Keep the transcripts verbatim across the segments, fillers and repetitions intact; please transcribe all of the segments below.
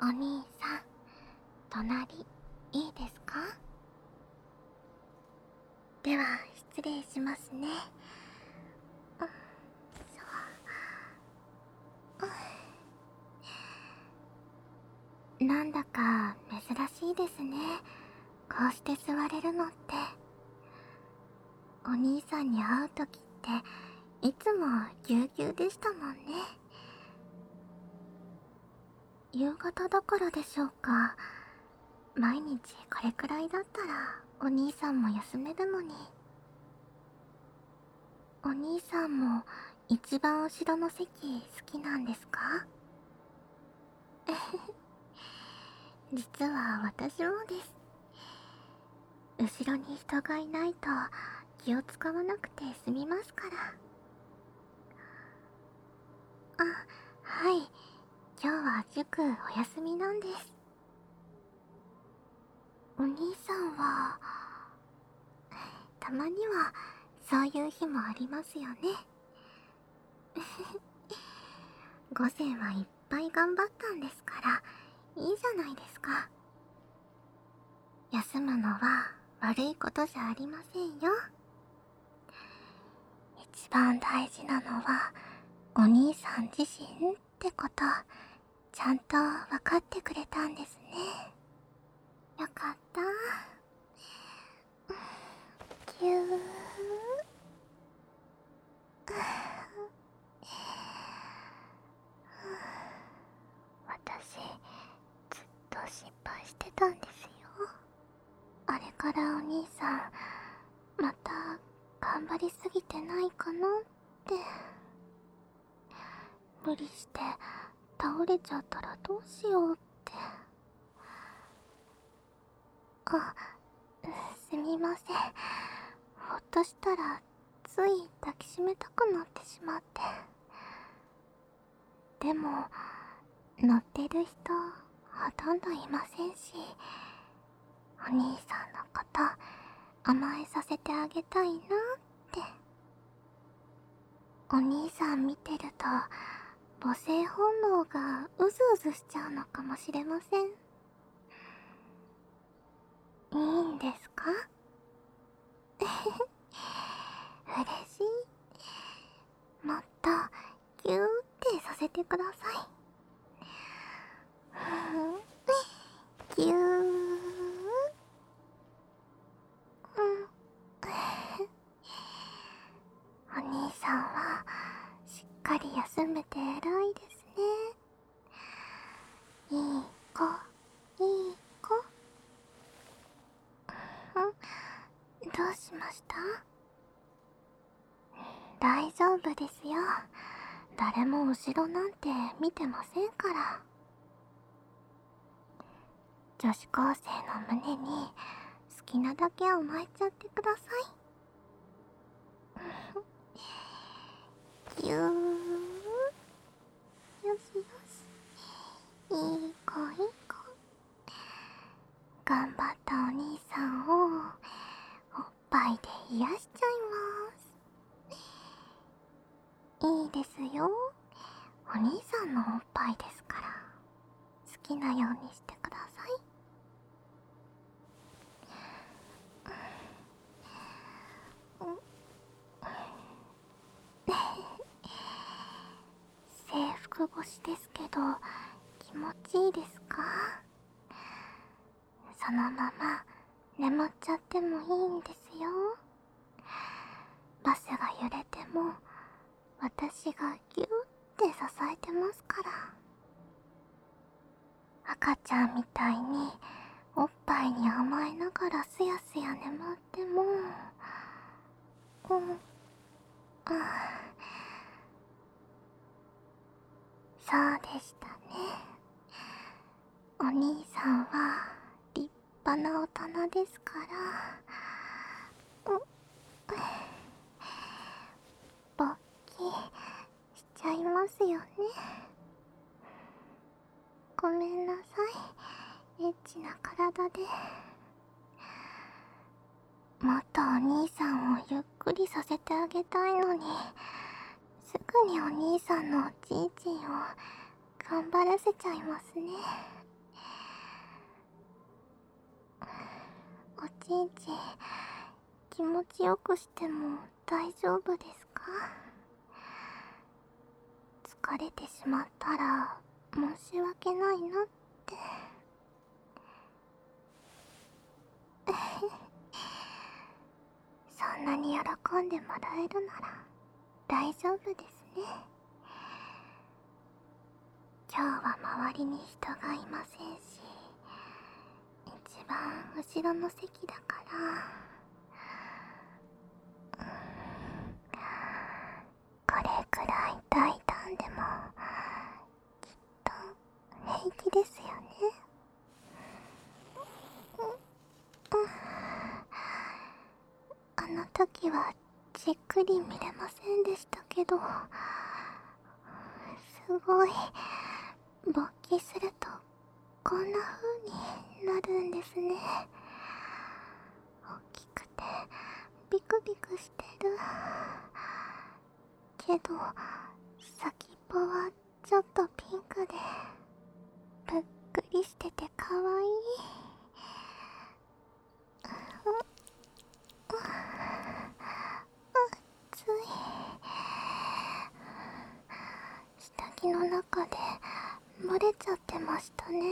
お兄さん、隣いいですか？では失礼しますね。うん、そう、なんだか珍しいですね。こうして座れるのって。お兄さんに会うときっていつもぎゅうぎゅうでしたもんね。夕方だからでしょうか。毎日これくらいだったらお兄さんも休めるのに。お兄さんも一番後ろの席好きなんですか？実は私もです。後ろに人がいないと気を使わなくて済みますから。あ、はい。今日は塾お休みなんです。お兄さんは、たまにはそういう日もありますよね。午前はいっぱい頑張ったんですから、いいじゃないですか。休むのは悪いことじゃありませんよ。一番大事なのはお兄さん自身ってこと、ちゃんと分かってくれたんですね。よかった。ぎゅー。私、ずっと心配してたんですよ。あれからお兄さん、また頑張りすぎてないかなって。無理して倒れちゃったらどうしようって。あ、すみません。ほっとしたらつい抱きしめたくなってしまって。でも乗ってる人ほとんどいませんし、お兄さんのこと甘えさせてあげたいなって。お兄さん見てると母性本能がうずうずしちゃうのかもしれません。いいんですか？嬉しい。もっとギューってさせてください。ぎゅー。お兄さんはしっかり休めて偉いですね。いい子、いい子。どうしました？大丈夫ですよ。誰も後ろなんて見てませんから。女子高生の胸に好きなだけ甘えちゃってください。ぎゅー。よしよし。いい子いい子。頑張ったお兄さんをおっぱいで癒しちゃいます。いいですよ。お兄さんのおっぱいですから、好きなようにしてください。制服越しですけど気持ちいいですか？そのまま眠っちゃってもいいんですよ。バスが揺れても私がギューって支えてますから。赤ちゃんみたいにおっぱいに甘えながらすやすや眠っても、うん、あ、そうでしたね。お兄さんは立派な大人ですから。うん、勃起しちゃいますよね。ごめんなさい、エッチな体で。もっとお兄さんをゆっくりさせてあげたいのに、すぐにお兄さんのおちんちんを頑張らせちゃいますね。 おちんちん気持ちよくしても大丈夫ですか？疲れてしまったら申し訳ないなって。そんなに喜んでもらえるなら大丈夫ですね。今日は周りに人がいませんし、一番後ろの席だから、これくらい大胆でもきっと平気ですよね。あの時はじっくり見れませんでしたけど、すごい勃起するとこんな風になるんですね。大きくてビクビクしてるけど、先っぽはちょっとピンクでぷっくりしててかわいい。暑い。下着の中で漏れちゃってましたね。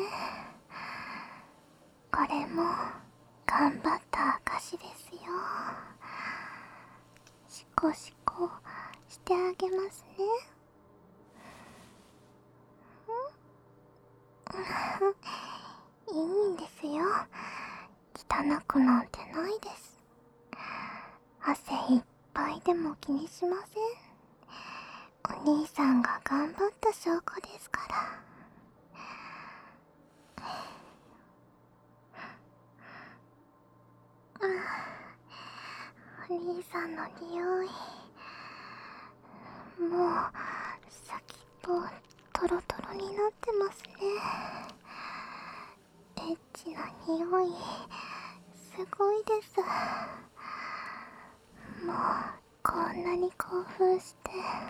これも頑張った証ですよ。シコシコしてあげますね。いいんですよ。汚くなんてないです。汗いっぱいでも気にしません。お兄さんが頑張った証拠ですから。お兄さんの匂い、もう先っぽトロトロになってますね。エッチな匂い、すごいです。もうこんなに興奮して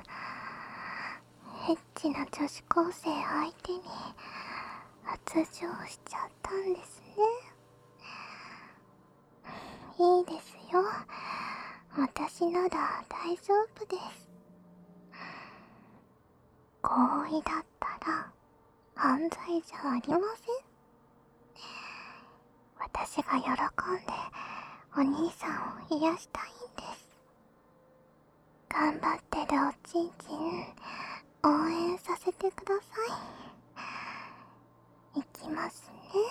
エッチな女子高生相手に発情しちゃったんですね。いいですよ、私なら大丈夫です。合意だったら犯罪じゃありません。私が喜んでお兄さんを癒したいんです。頑張ってるおちんちん応援させてください。いきますね。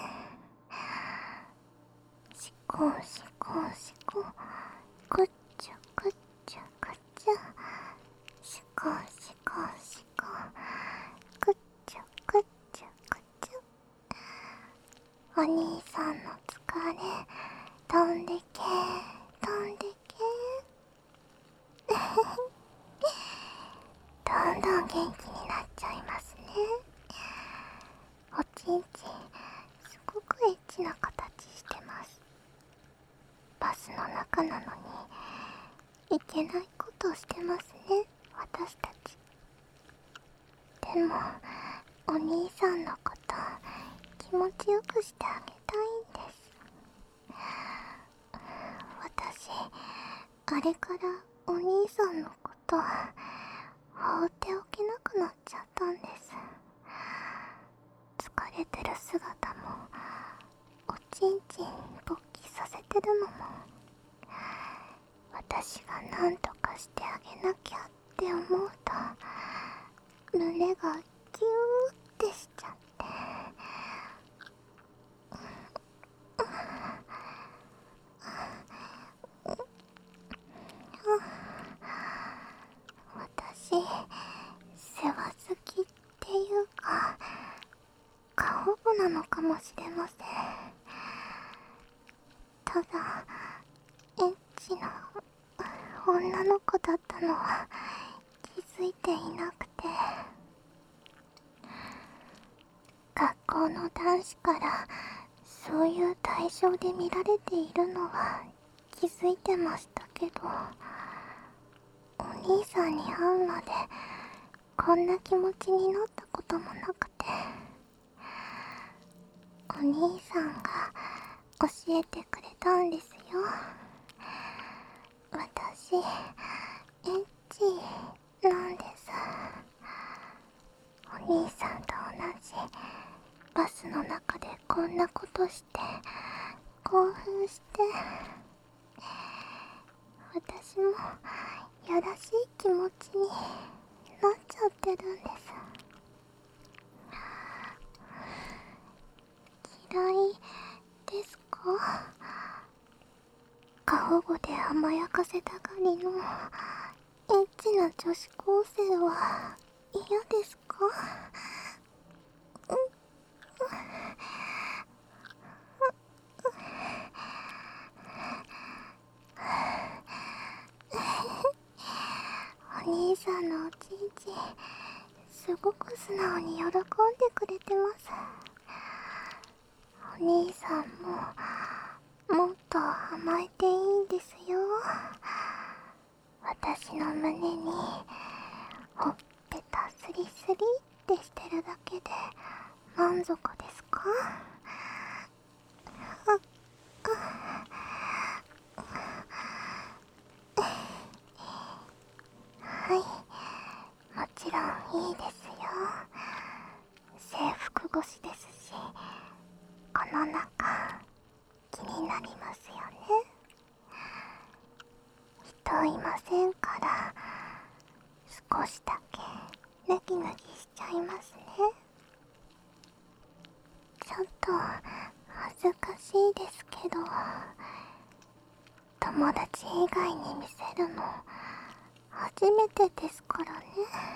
シコンシコンシコン、グッチュグッチュグッチュ、シコンシコンシコン、グッチュグッチュグッチュ。お兄さんの疲れ飛んでけ飛んでけ。どんどん元気になっちゃいますね。おちんちんすごくエッチな形してます。バスの中なのにいけないことをしてますね、私たち。でもお兄さんのこと気持ちよくしてあげたいんです。私あれからお兄さんのこと放っておけなくなっちゃったんです。疲れてる姿もおちんちん勃起させてるのも私が何とかしてあげなきゃって思うと胸がギューってしちゃって、私世話好きっていうか過保護なのかもしれません。ただエッチな女の子だったのは気づいていなくて、学校の男子からそういう対象で見られているのは気づいてましたけど、お兄さんに会うまでこんな気持ちになったこともなくて、お兄さんが教えてくれたんですよ。私、エッチなんです。お兄さんと同じバスの中でこんなことして興奮して、私もやらしい気持ちになっちゃってるんです。嫌いですか？過保護で甘やかせたがりのエッチな女子高生は嫌ですか？お兄さんのおちんちんすごく素直に喜んでくれてます。お兄さんももっと甘えていいんですよ。私の胸にほっぺたスリスリってしてるだけで満足ですか？はい、もちろんいいですよ。制服越しですし、この中気になりますよね。人いませんから少しだけネギネギしちゃいますね。ちょっと恥ずかしいですけど、友達以外に見せるの初めてですからね。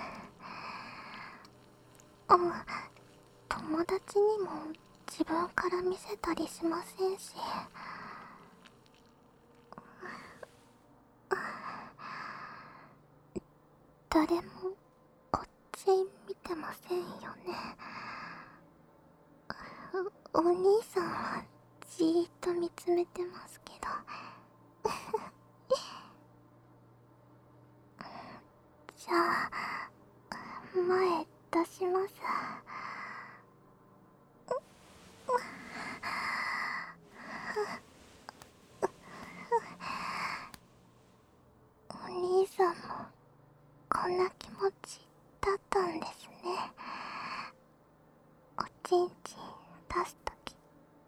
あ、友達にも自分から見せたりしませんし。誰もこっち見てませんよね。お兄さんはじーっと見つめてますけどじゃあ前出します。お兄さんもこんな気持ちだったんですね。おちんちん出すとき。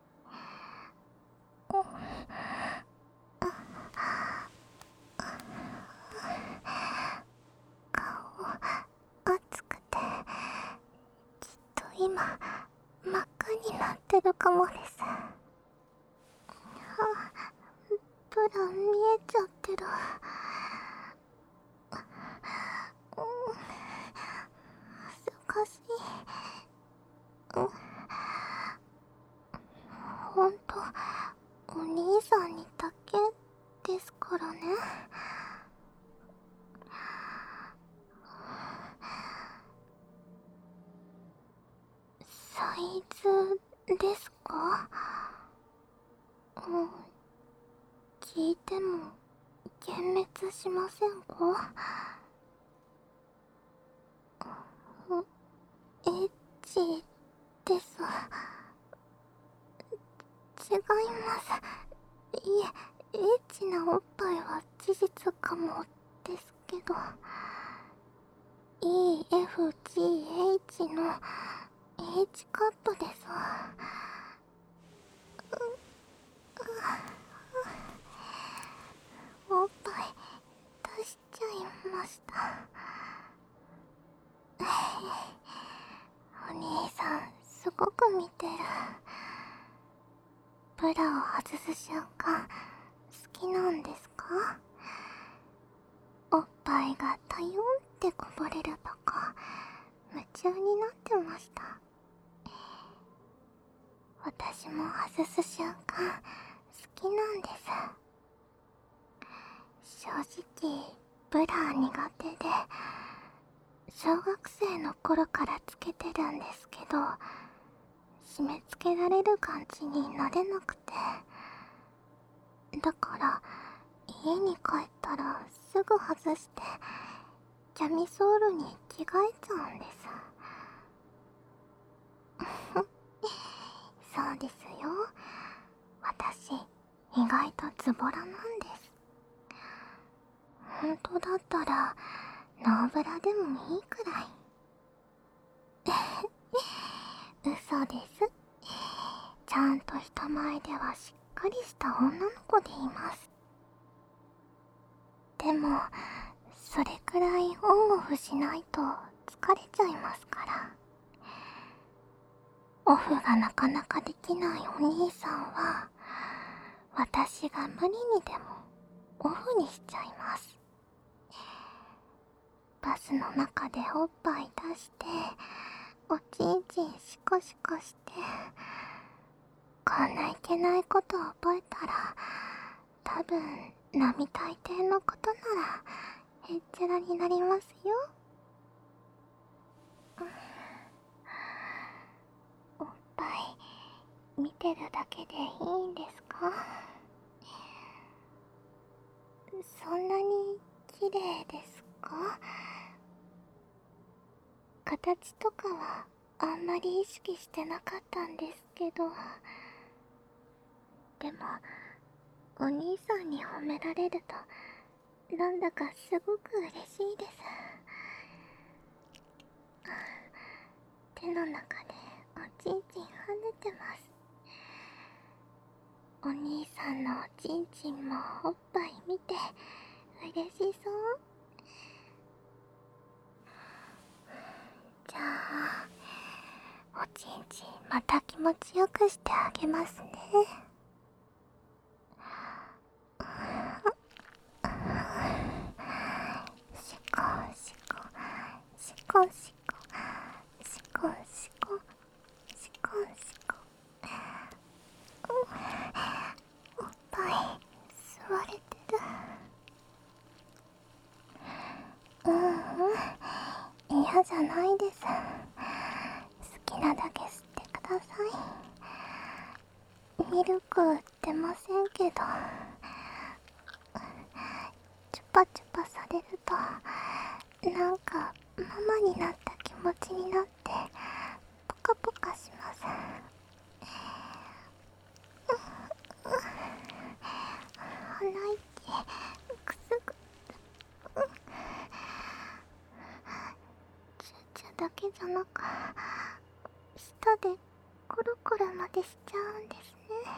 顔熱くてきっと今真っ赤になってるかもです。ブラ見えちゃってる。恥ずかしい。ほんとお兄さんにだけですからね。サイズですか？うん、聞いても幻滅しませんか？エッチです。違います。いえ、エッチなおっぱいは事実かもですけど、 イーエフジーエイチ の H カットですわ。おっぱい出しちゃいました。お兄さんすごく見てる。ブラを外す瞬間好きなんですか？おっぱいがタヨンってこぼれるとこ夢中になってました。私も外す瞬間好きなんです。正直ブラ苦手で、小学生の頃からつけてるんですけど、締め付けられる感じになれなくて、だから家に帰ったらすぐ外してキャミソールに着替えちゃうんです。そうですよ。私意外とズボラなんです。本当だったらノーブラでもいいくらい。嘘です。ちゃんと人前ではしっかりした女の子でいます。でもそれくらいオンオフしないと疲れちゃいますから。オフがなかなかできないお兄さんは、私が無理にでもオフにしちゃいます。バスの中でおっぱい出しておちんちんシコシコして、こんないけないことを覚えたら多分並大抵のことならへっちゃらになりますよ。おっぱい見てるだけでいいんですか？そんなに綺麗ですか？形とかはあんまり意識してなかったんですけど、でもお兄さんに褒められるとなんだかすごく嬉しいです。手の中でおちんちん跳ねてます。お兄さんのおちんちんもおっぱい見て嬉しそう。じゃあおちんちんまた気持ちよくしてあげますね。シコシコシコシコシコシコシコシコ、おっぱい吸われてる。ううん、嫌じゃないです。好きなだけ吸ってください。ミルク売ってませんけど、チュパチュパされるとなんかママになった気持ちになってポカポカします。鼻息くすぐチュチュだけじゃなく舌でコロコロまでしちゃうんですね。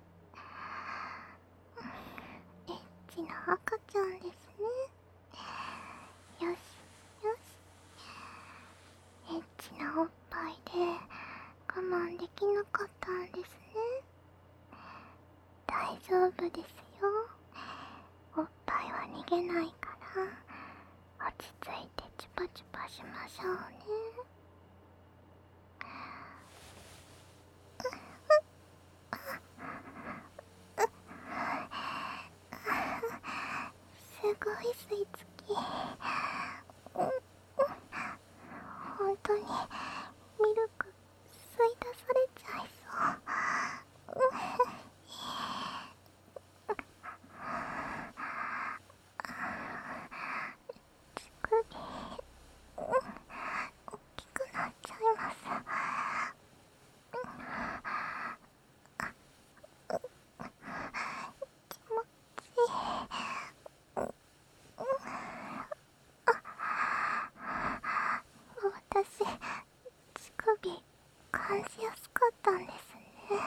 エッチな赤ちゃんですね。よしよし。エッチなおっぱいで我慢できなかったんですね。大丈夫ですよ。おっぱいは逃げないから落ち着いてチュパチュパしましょうね。すごい吸い付き、本当にミルク吸い出されちゃいそう。乳首大きくなっちゃいます。気持ちいい。私、乳首感じやすかったんですね。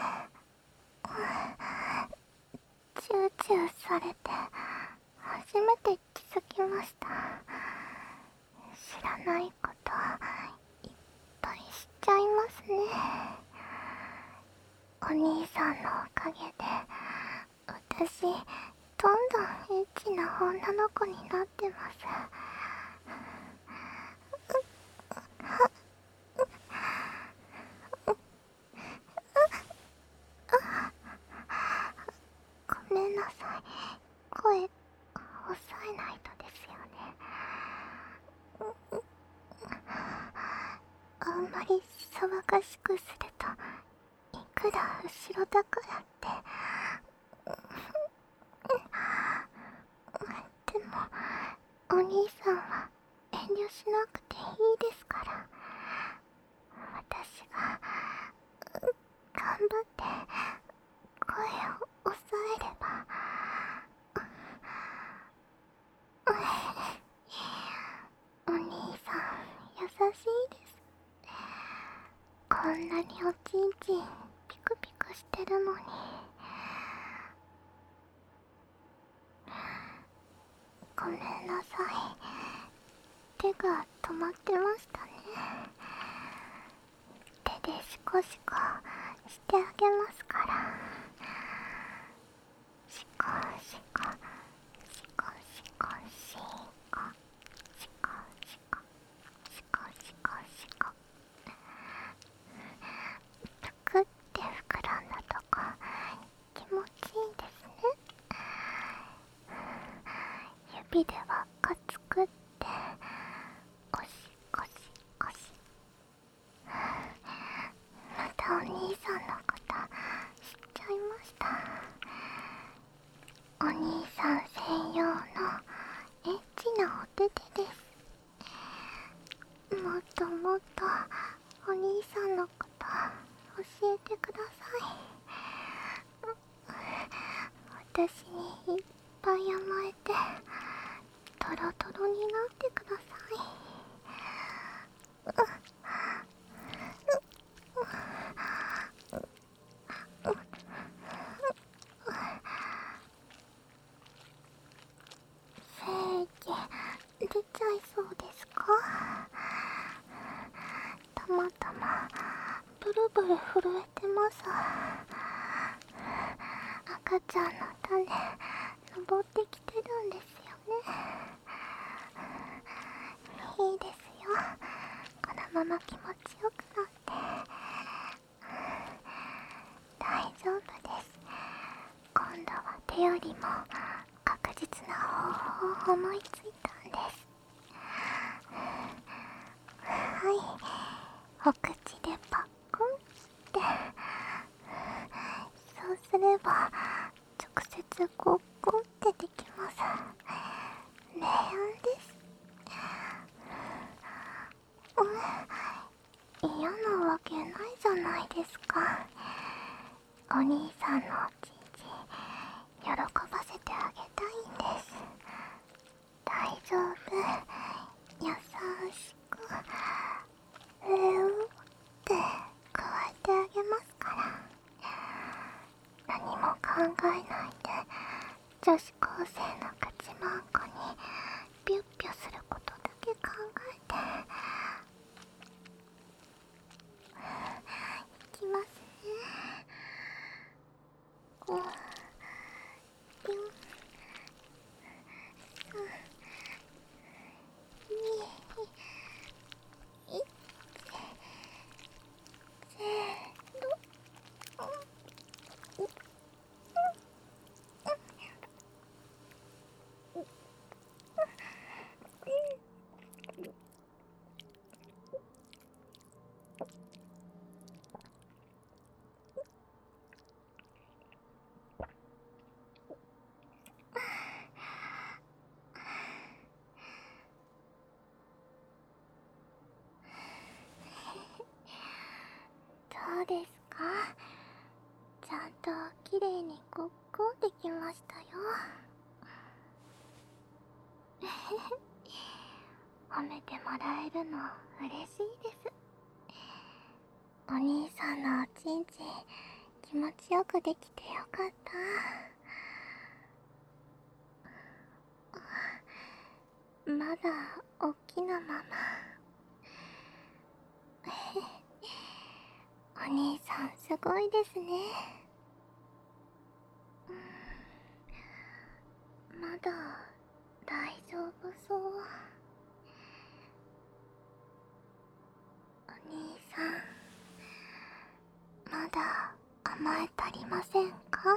チューチューされて初めて気づきました。知らないこといっぱい知っちゃいますね。お兄さんのおかげで私どんどんエッチな女の子になってます。ごめんなさい、声抑えないとですよね。あんまり騒がしくするといくら後ろだからってでもお兄さんは遠慮しなくていいですから。私が頑張って声を抑えればんなにおちんちんピクピクしてるのに。ごめんなさい。手が止まってましたね。手でシコシコしてあげますから。シコシコシコシコシコシコシコシコシコシコ。ぷくって膨らんだとこ気持ちいいですね。指で輪っか作ってゴシゴシゴシ。またお兄さんのこと知っちゃいました。お兄さん専用のエッチなお手手です。もっともっとお兄さんのこと教えてください。私にいっぱい甘えてトロトロになってください。精液出ちゃいそうですか？たまたまブルブル震えてます。赤ちゃんの種登ってきてるんですよね。いいですよ、このまま気持ちよくなって。大丈夫です。今度は手よりも確実な方法を思いついたんです。はい、お口でパックンって。そうすれば直接ゴッゴンってできます。レアです。うん、嫌なわけないじゃないですか。お兄さんのおちんちん喜ばせてあげたいんです。大丈夫、優しくうーって加えてあげますから。何も考えないで女子高生の口まんこにピュッピュすることだけ考えて。いきますね。ご、よん、さん、に、いち、せーの。どうですか？ちゃんときれいにゴッゴンできましたよ。褒めてもらえるの嬉しいです。お兄さんのおちんちん気持ちよくできてよかった。まだおっきなまま。お兄さんすごいですね。まだ大丈夫そう。お兄さん、まだ甘え足りませんか？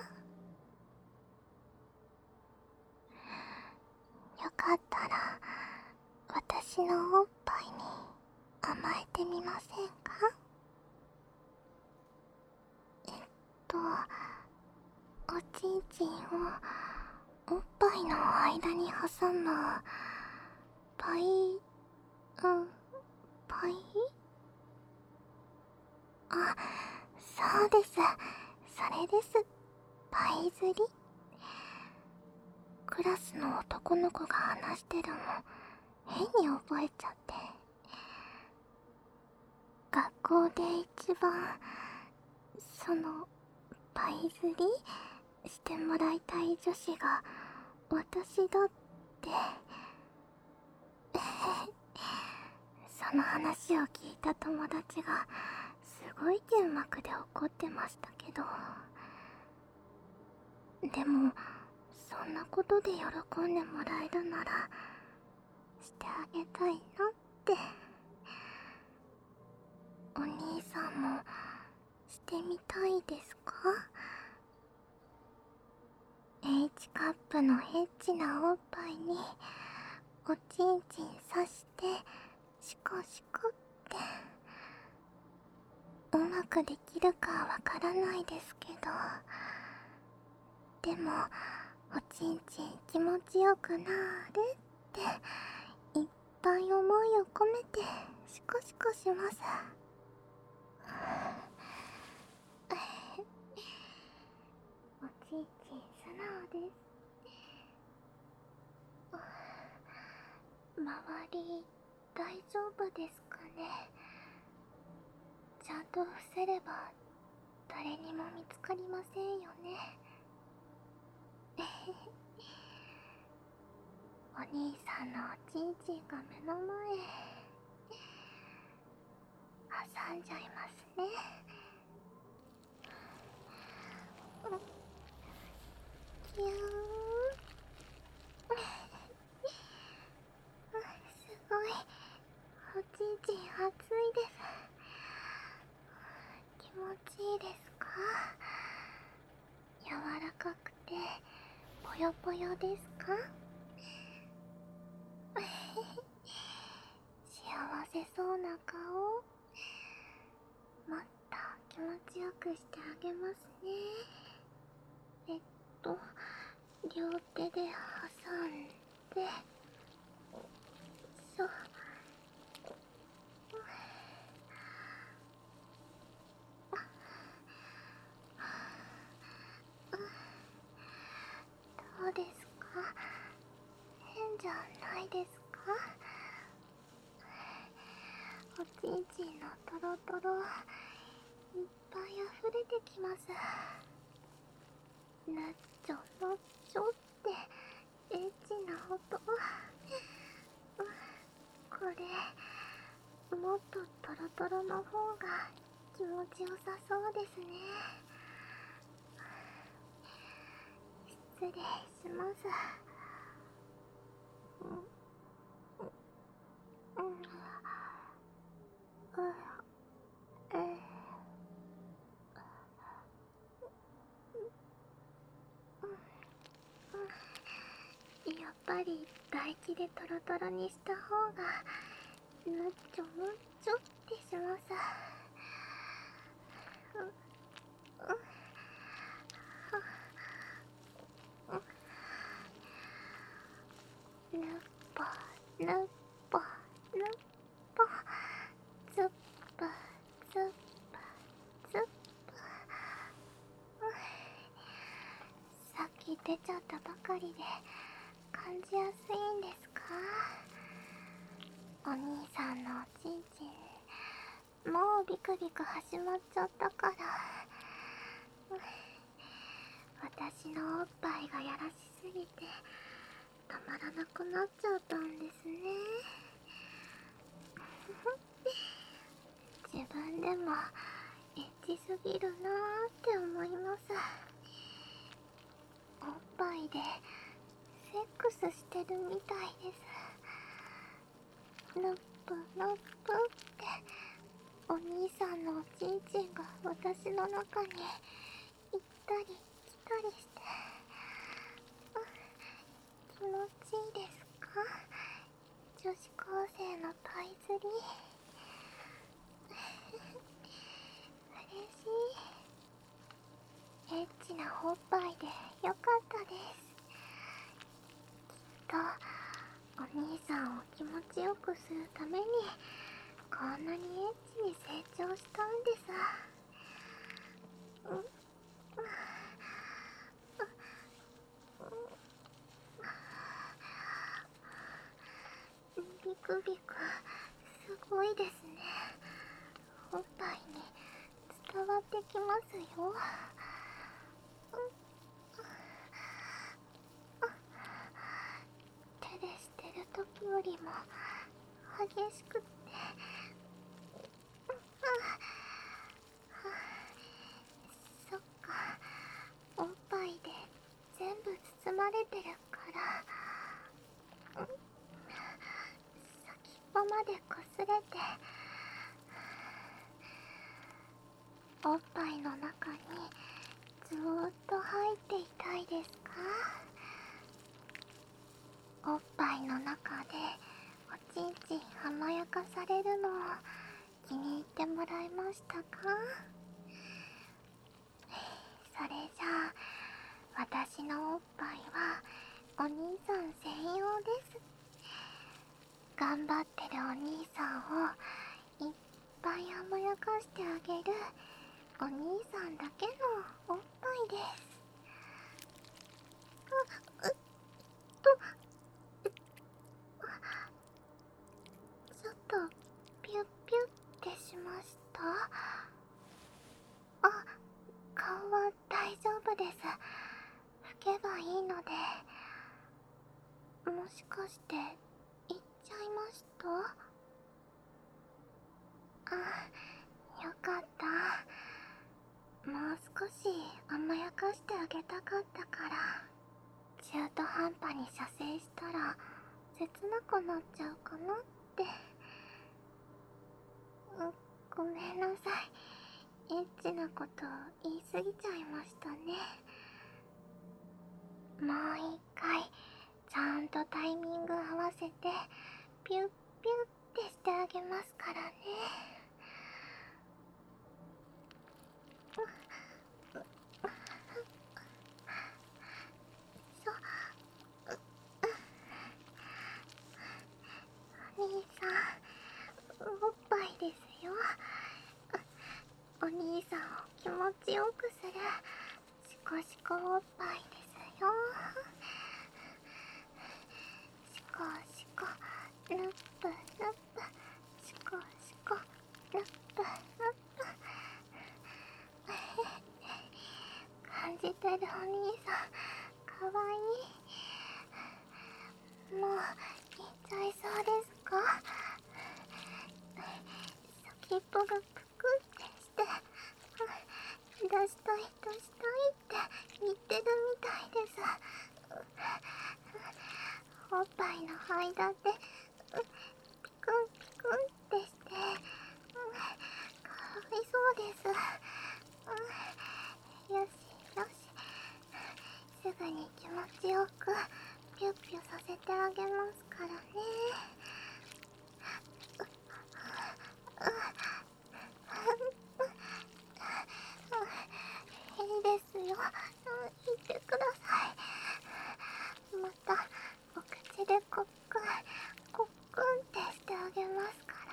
よかったら私のおっぱいに甘えてみませんか？えっとおちんちんをおっぱいの間に挟むパイ、うん、パイ、あ、そうです、それです。パイ釣り。クラスの男の子が話してるの変に覚えちゃって。 学校で一番そのパイ釣りしてもらいたい女子が私だってその話を聞いた友達がすごい剣幕で怒ってましたけど、でもそんなことで喜んでもらえるならしてあげたいなって。お兄さんもしてみたいですか？ H カップのエッチなおっぱいにおちんちん刺してシコシコって。うまくできるかわからないですけど、でもおちんちん気持ちよくなーれっていっぱい思いを込めてシコシコします。おちんちん素直です。周り大丈夫ですかね？ちゃんと伏せれば誰にも見つかりませんよね。お兄さんのおちんちんが目の前挟んじゃいますね。キューン。すごいおちんちん熱いです。気持ちいいですか？柔らかくてぽよぽよですか？幸せそうな顔、もっと気持ちよくしてあげますね。えっと両手で挟んで、そう。どうですか？変じゃないですか？おちんちんのトロトロいっぱい溢れてきます。なっちょのっちょってエッチな音。これもっとトロトロの方が気持ちよさそうですね。失礼します。うんうんうんやっぱり唾液でトロトロにした方がぬっちょむっちょってします。ぬっぽぬっぽぬっぽ、つっぱつっぱつっぱ。さっき出ちゃったばかりで感じやすいんですか？お兄さんのおちんちんもうビクビク始まっちゃったから、私のおっぱいがやらしすぎて止まらなくなっちゃったんですね。自分でもエッチすぎるなーって思います。おっぱいでセックスしてるみたいです。ぬっぷぬっぷってお兄さんのおちんちんが私の中に行ったり来たりして、気持ちいいですか？女子高生のパイ釣り嬉しい。エッチなおっぱいでよかったです。きっとお兄さんを気持ちよくするためにこんなにエッチに成長したんです。うんビクビクすごいですね。 おっぱいに伝わってきますよ。手でしてる時よりも激しくって、そっか、おっぱいで全部包まれてるから、先っぽまでこすれて、おっぱいの中にずーっと入っていたいですか？おっぱいの中でおちんちん甘やかされるのを気に入ってもらえましたか？それじゃあ、私のおっぱいはお兄さん専用です。頑張ってるお兄さんをいっぱい甘やかしてあげるお兄さんだけのおっぱいです。あ、うっと、ちょっとピュッピュッってしました。あ、顔は大丈夫です。拭けばいいので。もしかして行っちゃいました？あ、よかった。もう少し甘やかしてあげたかったから。中途半端に射精したら切なくなっちゃうかなって。うごめんなさい。エッチなこと言い過ぎちゃいましたね。もう一回ちゃんとタイミング合わせてピュッピュッってしてあげますからね。お兄さん、おっぱいですよ。お兄さんを気持ちよくするシコシコおっぱいですよ。シコシコルップルップ、シコシコルップルップ。感じてるお兄さん、かわいい。もう行っちゃいそうですか？先っぽがぷくってして出したい出したいって言ってるみたいです。おっぱいの間でピクンピクンってして、かわいそうです。よしよし、すぐに気持ちよくピュッピュさせてあげますからね。いいですよ、言ってください。またお口でコックンコックンってしてあげますから。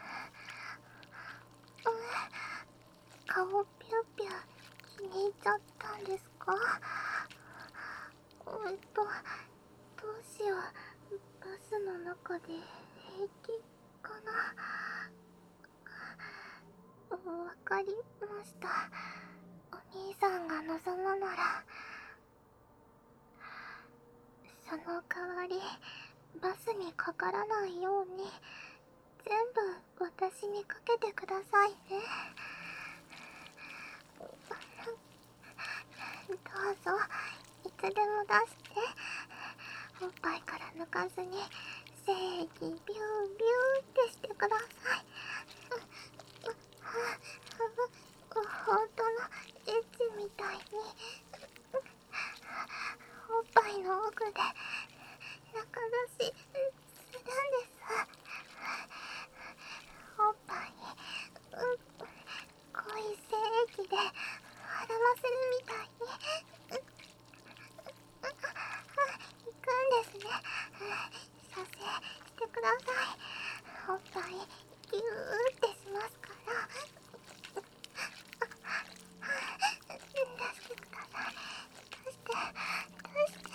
顔ピュピュ気に入っちゃったんですか？うんと、どうしよう、バスの中で平気かな。わかりました。お兄さんが望むなら。その代わりバスにかからないように全部私にかけてくださいね。どうぞ、いつでも出して。おっぱいから抜かずに正義ビュービューってしてください。本当のエッチみたいにおっぱいの奥で中出しするんです。おっぱいに、うん、濃い精液で洗わせるみたいに、うん、行くんですね。射精してください。おっぱいギューってしますから。出してください。出して、出して。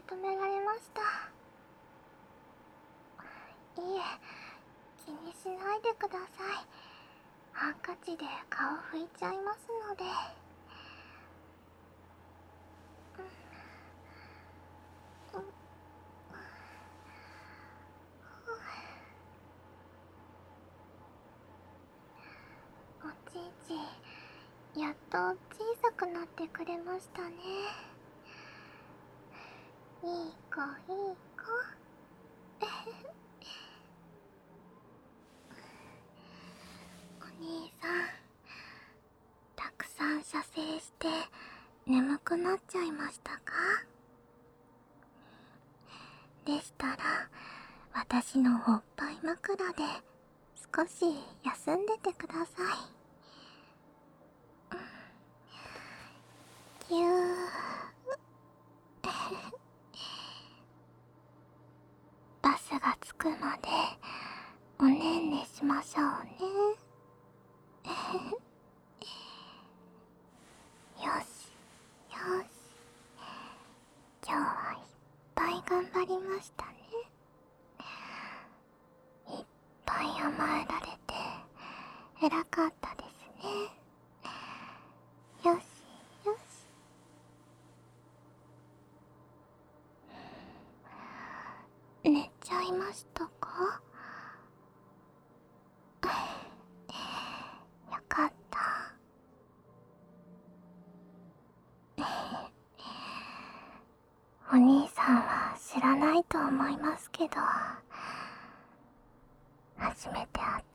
止められました。いえ、気にしないでください。ハンカチで顔拭いちゃいますので。おちいち、やっと小さくなってくれましたね。いい子いい子。お兄さん、たくさん射精して眠くなっちゃいましたか？でしたら、私のおっぱい枕で少し休んでてください。ぎゅー。バスが着くまでおねんねしましょうね。よしよし、今日はいっぱい頑張りましたね。いっぱい甘えられて偉かったですね。よしよし。寝ちゃいましたか？よかった。お兄さんは知らないと思いますけど、初めて会っ